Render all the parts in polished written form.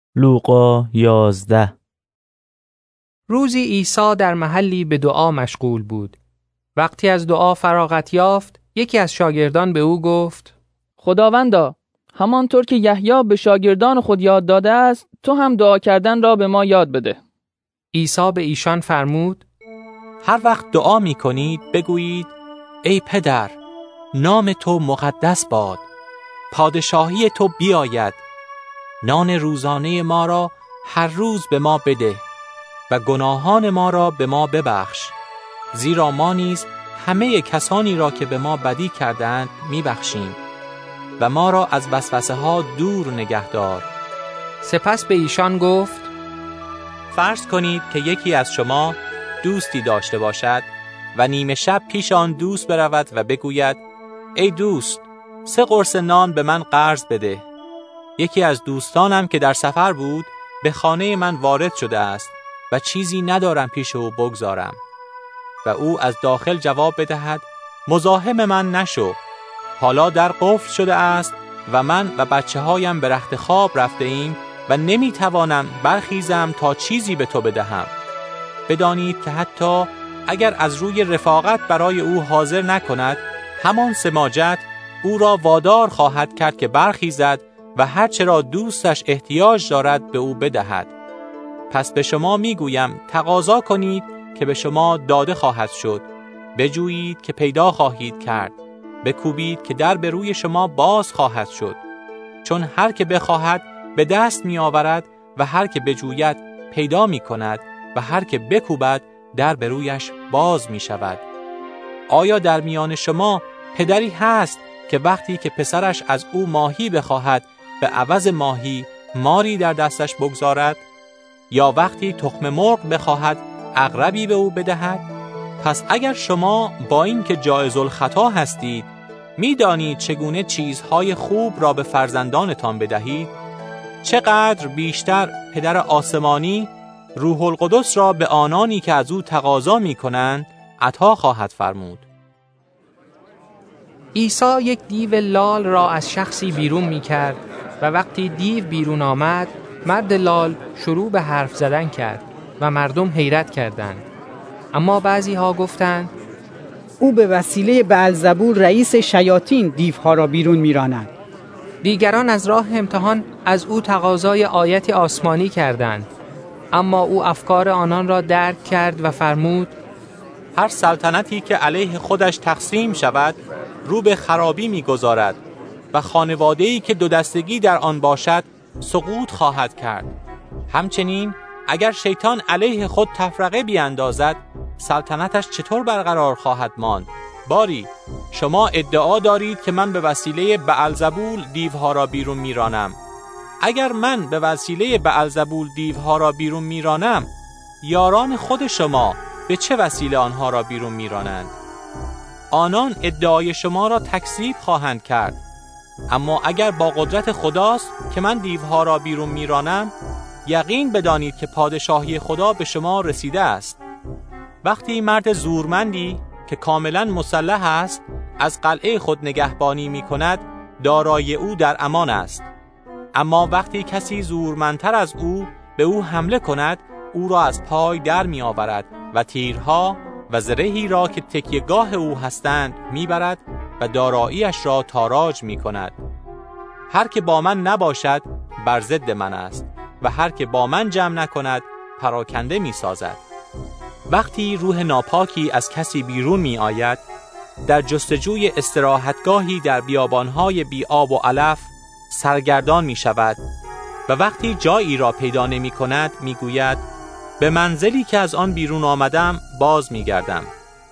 لوقا 11. روزی عیسی در محلی به دعا مشغول بود. وقتی از دعا فراغت یافت، یکی از شاگردان به او گفت: خداوندا، همانطور که یحیی به شاگردان خود یاد داده است، تو هم دعا کردن را به ما یاد بده. عیسی به ایشان فرمود: هر وقت دعا می کنید بگویید: ای پدر، نام تو مقدس باد، پادشاهی تو بیاید، نان روزانه ما را هر روز به ما بده و گناهان ما را به ما ببخش، زیرا ما نیز همه کسانی را که به ما بدی کردند میبخشیم، و ما را از وسوسه ها دور نگهدار. سپس به ایشان گفت: فرض کنید که یکی از شما دوستی داشته باشد و نیمه شب پیش آن دوست برود و بگوید: ای دوست، 3 قرص نان به من قرض بده. یکی از دوستانم که در سفر بود به خانه من وارد شده است و چیزی ندارم پیش او بگذارم. و او از داخل جواب بدهد: مزاحم من نشو، حالا در قفل شده است و من و بچه هایم به رخت خواب رفته ایم و نمیتوانم برخیزم تا چیزی به تو بدهم. بدانید که حتی اگر از روی رفاقت برای او حاضر نکند، همان سماجت او را وادار خواهد کرد که برخیزد و هر چرا دوستش احتیاج دارد به او بدهد. پس به شما میگویم تقاضا کنید که به شما داده خواهد شد، بجویید که پیدا خواهید کرد، بکوبید که در به روی شما باز خواهد شد. چون هر که بخواهد به دست می آورد و هر که بجوید پیدا می کند و هر که بکوبد در به رویش باز می شود. آیا در میان شما پدری هست که وقتی که پسرش از او ماهی بخواهد به عوض ماهی ماری در دستش بگذارد؟ یا وقتی تخم مرغ بخواهد عقربی به او بدهد؟ پس اگر شما با این که جایز الخطا هستید میدانید چگونه چیزهای خوب را به فرزندانتان بدهید، چقدر بیشتر پدر آسمانی روح القدس را به آنانی که از او تقاضا می کنند عطا خواهد فرمود. عیسی یک دیو لال را از شخصی بیرون می کرد و وقتی دیو بیرون آمد، مرد لال شروع به حرف زدن کرد و مردم حیرت کردند. اما بعضی ها گفتند: او به وسیله بلزبول رئیس شیاطین دیوها را بیرون می‌راند. دیگران از راه امتحان از او تقاضای آیت آسمانی کردند، اما او افکار آنان را درک کرد و فرمود: هر سلطنتی که علیه خودش تقسیم شود رو به خرابی می‌گذارد و خانواده‌ای که 2 دستگی در آن باشد سقوط خواهد کرد. همچنین اگر شیطان علیه خود تفرقه بیاندازد سلطنتش چطور برقرار خواهد ماند؟ باری شما ادعا دارید که من به وسیله بلزبول دیوها را بیرون میرانم. اگر من به وسیله بلزبول دیوها را بیرون میرانم، یاران خود شما به چه وسیله آنها را بیرون میرانند؟ آنان ادعای شما را تکذیب خواهند کرد. اما اگر با قدرت خداست که من دیوها را بیرون میرانم، یقین بدانید که پادشاهی خدا به شما رسیده است. وقتی مرد زورمندی که کاملا مسلح است از قلعه خود نگهبانی می کند، دارایی او در امان است. اما وقتی کسی زورمندتر از او به او حمله کند، او را از پای در می آورد و تیرها و زرهی را که تکیه‌گاه او هستند می برد و داراییش را تاراج می کند. هر که با من نباشد بر ضد من است و هر که با من جمع نکند پراکنده می سازد. وقتی روح ناپاکی از کسی بیرون می آید، در جستجوی استراحتگاهی در بیابانهای بی آب و علف سرگردان می شود و وقتی جایی را پیدا نمی کند می گوید: به منزلی که از آن بیرون آمدم باز می گردم.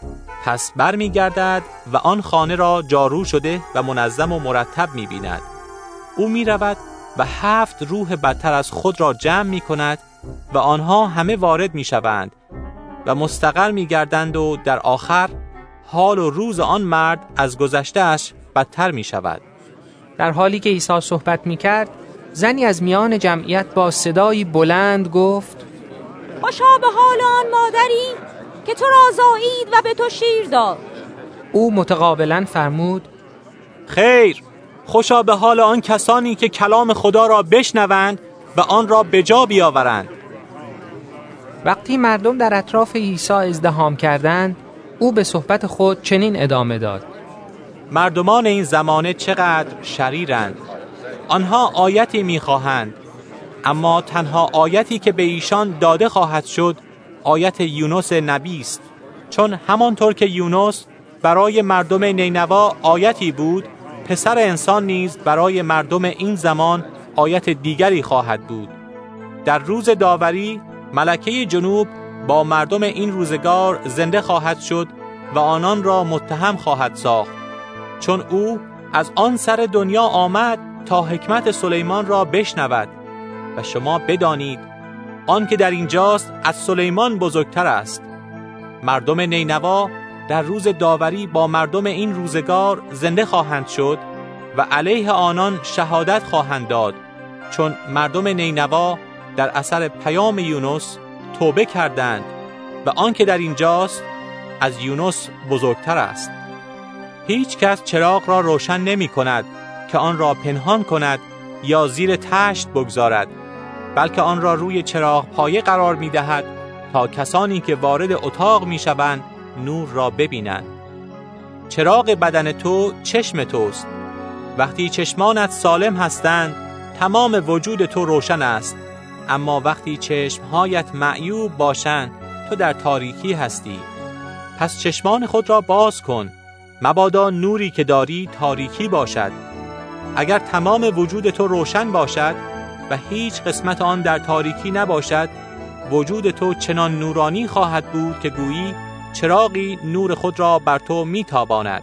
پس بر می گردد و آن خانه را جارو شده و منظم و مرتب می بیند. او می رود و 7 روح بدتر از خود را جمع می کند و آنها همه وارد می شوند و مستقر می گردند و در آخر حال و روز آن مرد از گذشته‌اش بدتر می شود. در حالی که عیسی صحبت می کرد، زنی از میان جمعیت با صدایی بلند گفت: خوشا به حال آن مادری که تو را زایید و به تو شیر داد. او متقابلا فرمود: خیر، خوشا به حال آن کسانی که کلام خدا را بشنوند و آن را به جا بیاورند. وقتی مردم در اطراف عیسی ازدحام کردند، او به صحبت خود چنین ادامه داد: مردمان این زمانه چقدر شریرند. آنها آیتی می‌خواهند، اما تنها آیتی که به ایشان داده خواهد شد آیت یونس نبی است. چون همانطور که یونس برای مردم نینوا آیتی بود، پسر انسان نیز برای مردم این زمان آیت دیگری خواهد بود. در روز داوری ملکه جنوب با مردم این روزگار زنده خواهد شد و آنان را متهم خواهد ساخت، چون او از آن سر دنیا آمد تا حکمت سلیمان را بشنود و شما بدانید آن که در اینجاست از سلیمان بزرگتر است. مردم نینوا در روز داوری با مردم این روزگار زنده خواهند شد و علیه آنان شهادت خواهند داد، چون مردم نینوا در اثر پیام یونس توبه کردند و آن که در اینجاست از یونس بزرگتر است. هیچ کس چراغ را روشن نمی کند که آن را پنهان کند یا زیر تشت بگذارد، بلکه آن را روی چراغ پایه قرار می دهد تا کسانی که وارد اتاق می شوند نور را ببینند. چراغ بدن تو چشم توست. وقتی چشمانت سالم هستند تمام وجود تو روشن است، اما وقتی چشمهایت معیوب باشند تو در تاریکی هستی. پس چشمان خود را باز کن، مبادا نوری که داری تاریکی باشد. اگر تمام وجود تو روشن باشد و هیچ قسمت آن در تاریکی نباشد، وجود تو چنان نورانی خواهد بود که گویی چراغی نور خود را بر تو میتاباند.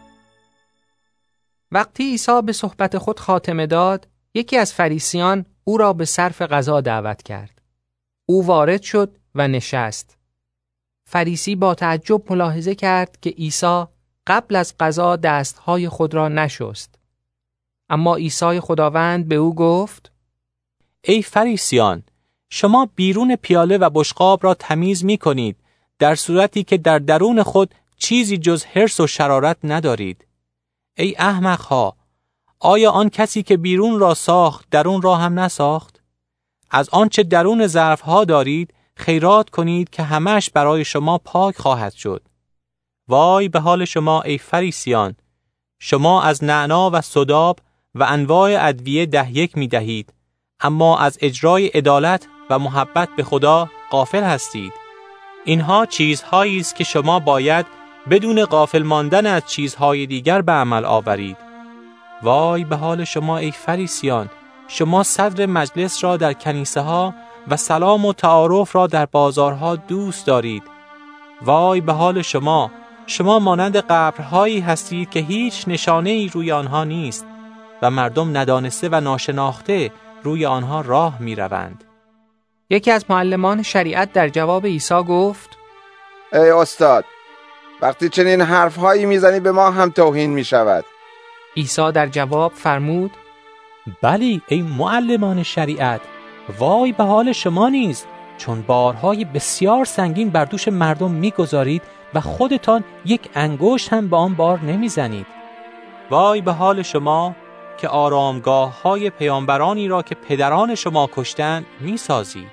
وقتی عیسی به صحبت خود خاتمه داد، یکی از فریسیان او را به صرف غذا دعوت کرد. او وارد شد و نشست. فریسی با تعجب ملاحظه کرد که عیسی قبل از غذا دستهای خود را نشست. اما عیسی خداوند به او گفت: ای فریسیان، شما بیرون پیاله و بشقاب را تمیز می کنید، در صورتی که در درون خود چیزی جز حرص و شرارت ندارید. ای احمقها، آیا آن کسی که بیرون را ساخت درون را هم نساخت؟ از آنچه درون ظرفها دارید خیرات کنید که همش برای شما پاک خواهد شد. وای به حال شما ای فریسیان، شما از نعنا و سداب و انواع ادویه 10 می دهید، اما از اجرای عدالت و محبت به خدا غافل هستید. اینها چیزهایی است که شما باید بدون غافل ماندن از چیزهای دیگر به عمل آورید. وای به حال شما ای فریسیان، شما صدر مجلس را در کنیسه ها و سلام و تعارف را در بازارها دوست دارید. وای به حال شما، شما مانند قبرهایی هستید که هیچ نشانه‌ای روی آنها نیست و مردم ندانسته و ناشناخته روی آنها راه می روند. یکی از معلمان شریعت در جواب عیسی گفت: ای استاد، وقتی چنین حرفهایی میزنی به ما هم توهین می شود. عیسی در جواب فرمود: بلی ای معلمان شریعت، وای به حال شما نیز، چون بارهای بسیار سنگین بر دوش مردم میگذارید و خودتان یک انگشت هم به آن بار نمیزنید. وای به حال شما که آرامگاه‌های پیامبرانی را که پدران شما کشتند میسازید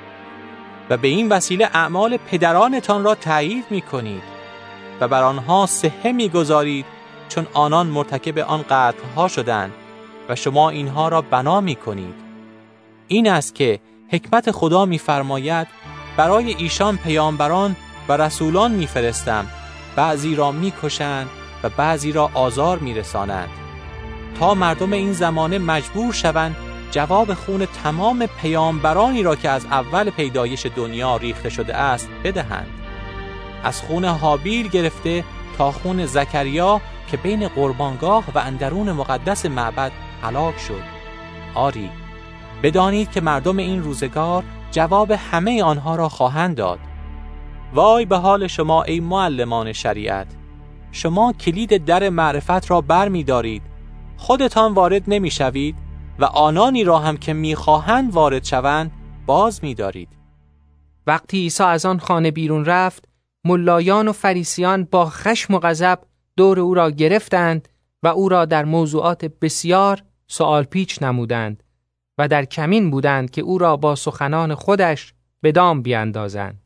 و به این وسیله اعمال پدرانتان را تأیید میکنید و بر آنها صحه میگذارید، چون آنان مرتکب آن قتل‌ها شدند و شما اینها را بنا میکنید. این است که حکمت خدا میفرماید برای ایشان پیامبران و رسولان میفرستم، بعضی را میکشند و بعضی را آزار میرسانند، تا مردم این زمانه مجبور شوند جواب خون تمام پیامبرانی را که از اول پیدایش دنیا ریخته شده است بدهند، از خون هابیل گرفته تا خون زکریا که بین قربانگاه و اندرون مقدس معبد هلاک شد. آری، بدانید که مردم این روزگار جواب همه آنها را خواهند داد. وای به حال شما ای معلمان شریعت، شما کلید در معرفت را بر می دارید، خودتان وارد نمی شوید و آنانی را هم که می خواهند وارد شوند باز می دارید. وقتی عیسی از آن خانه بیرون رفت، ملایان و فریسیان با خشم و غضب دور او را گرفتند و او را در موضوعات بسیار سؤال پیچ نمودند و در کمین بودند که او را با سخنان خودش به دام بیاندازند.